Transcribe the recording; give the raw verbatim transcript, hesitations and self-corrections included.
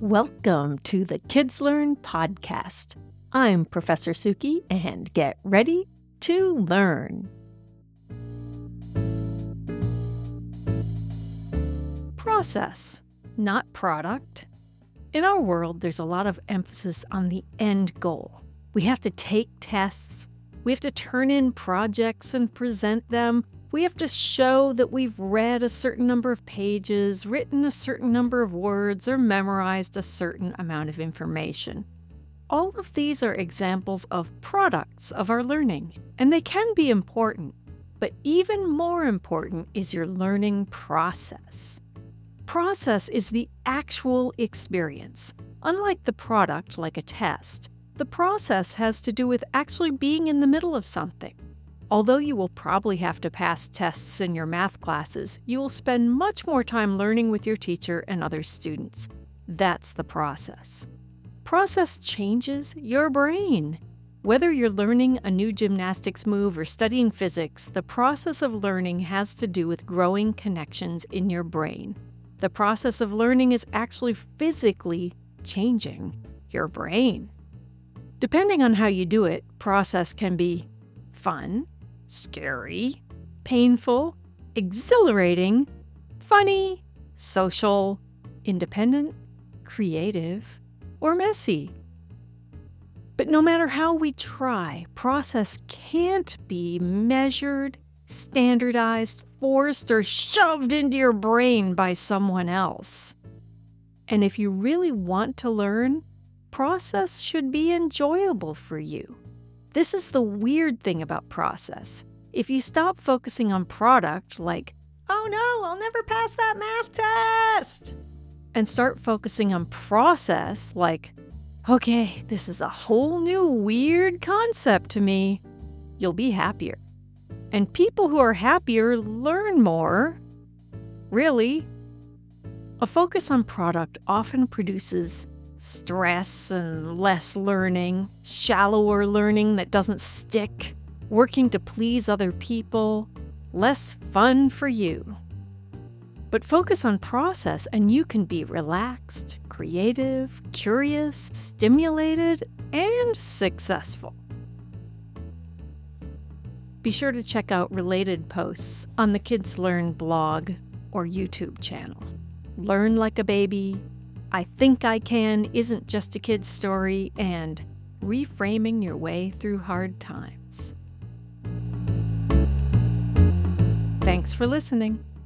Welcome to the Kids Learn podcast. I'm Professor Suki, and get ready to learn. Process, not product. In our world, there's a lot of emphasis on the end goal. We have to take tests. We have to turn in projects and present them. We have to show that we've read a certain number of pages, written a certain number of words, or memorized a certain amount of information. All of these are examples of products of our learning, and they can be important, but even more important is your learning process. Process is the actual experience. Unlike the product, like a test, the process has to do with actually being in the middle of something. Although you will probably have to pass tests in your math classes, you will spend much more time learning with your teacher and other students. That's the process. Process changes your brain. Whether you're learning a new gymnastics move or studying physics, the process of learning has to do with growing connections in your brain. The process of learning is actually physically changing your brain. Depending on how you do it, process can be fun, scary, painful, exhilarating, funny, social, independent, creative, or messy. But no matter how we try, process can't be measured, standardized, forced, or shoved into your brain by someone else. And if you really want to learn, process should be enjoyable for you. This is the weird thing about process. If you stop focusing on product, like, oh no, I'll never pass that math test, and start focusing on process, like, okay, this is a whole new weird concept to me, you'll be happier. And people who are happier learn more. Really. A focus on product often produces stress and less learning, shallower learning that doesn't stick, working to please other people, less fun for you. But focus on process and you can be relaxed, creative, curious, stimulated, and successful. Be sure to check out related posts on the Kids Learn blog or YouTube channel. Learn like a baby, I Think I Can Isn't Just a Kid's Story, and Reframing Your Way Through Hard Times. Thanks for listening.